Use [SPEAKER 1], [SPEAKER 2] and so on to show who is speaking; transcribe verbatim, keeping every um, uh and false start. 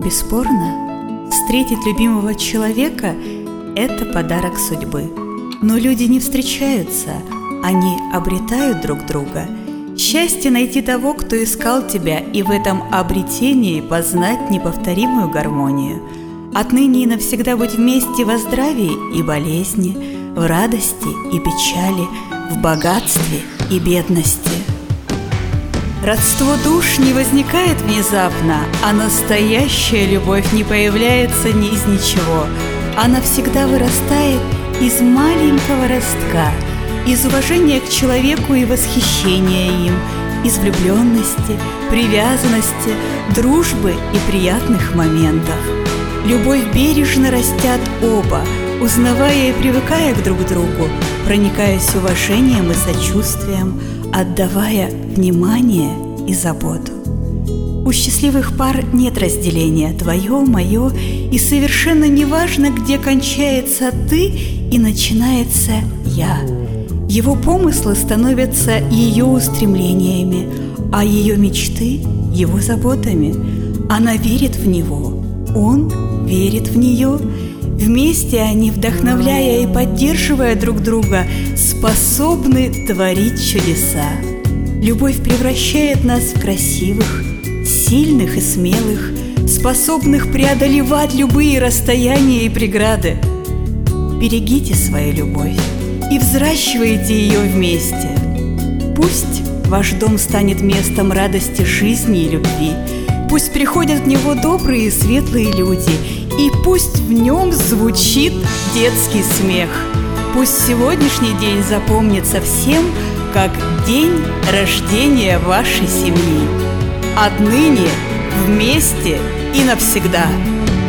[SPEAKER 1] Бесспорно, встретить любимого человека – это подарок судьбы. Но люди не встречаются, они обретают друг друга. Счастье найти того, кто искал тебя, и в этом обретении познать неповторимую гармонию. Отныне и навсегда быть вместе во здравии и болезни, в радости и печали, в богатстве и бедности. Родство душ не возникает внезапно, а настоящая любовь не появляется ни из ничего. Она всегда вырастает из маленького ростка, из уважения к человеку и восхищения им, из влюбленности, привязанности, дружбы и приятных моментов. Любовь бережно растят оба, узнавая и привыкая к друг другу, проникаясь уважением и сочувствием, отдавая внимание и заботу. У счастливых пар нет разделения твое, мое, и совершенно не важно, где кончается ты и начинается я. Его помыслы становятся ее устремлениями, а ее мечты – его заботами. Она верит в него, он верит в нее. Вместе они, вдохновляя и поддерживая друг друга, способны творить чудеса. Любовь превращает нас в красивых, сильных и смелых, способных преодолевать любые расстояния и преграды. Берегите свою любовь и взращивайте ее вместе. Пусть ваш дом станет местом радости жизни и любви. Пусть приходят в него добрые и светлые люди, и пусть в нем звучит детский смех. Пусть сегодняшний день запомнится всем, как день рождения вашей семьи. Отныне вместе и навсегда.